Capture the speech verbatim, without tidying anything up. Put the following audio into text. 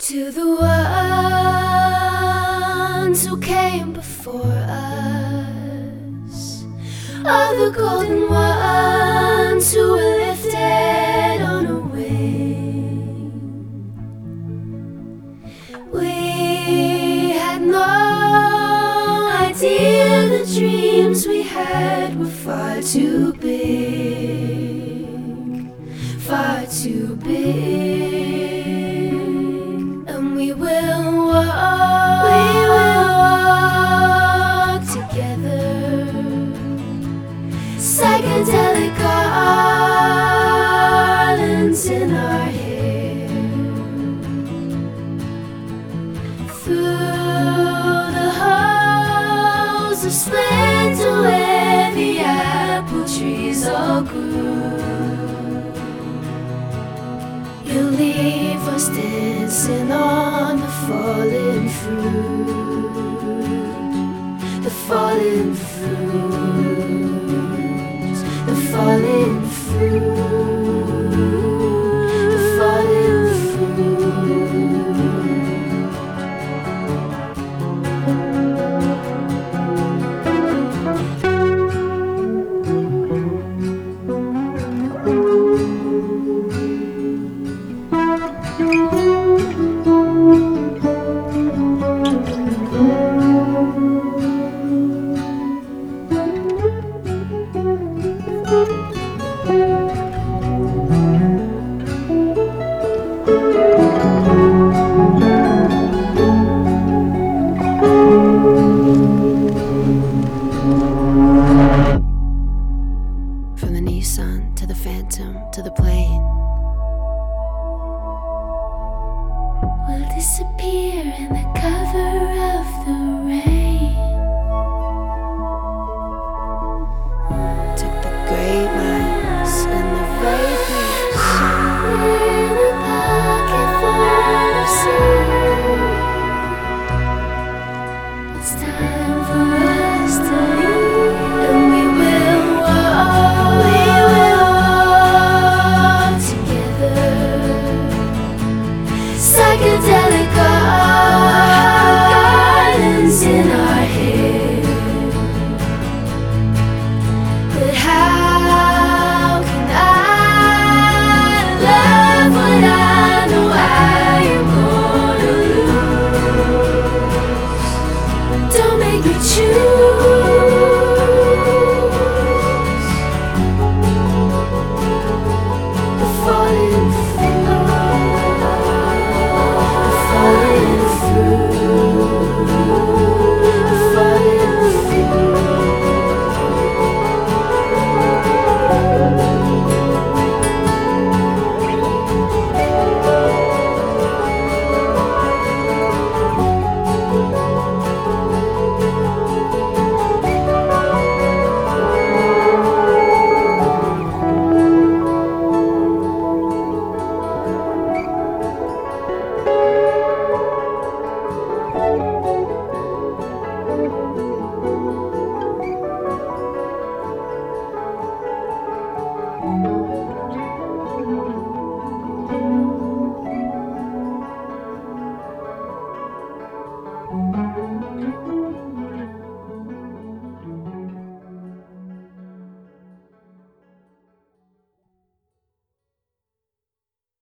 To the ones who came before us, all the golden ones who were lifted on a wing. We had no idea the dreams we had were far too big, far too big. We will walk, we will walk together, psychedelic garlands in our hair, through the halls of splendor where the apple trees all grew. You'll leave us dancing on the fallen fruit, the fallen fruit, the fallen fruit, the fallen From the Nissan to the Phantom to the plane, we'll disappear in the cover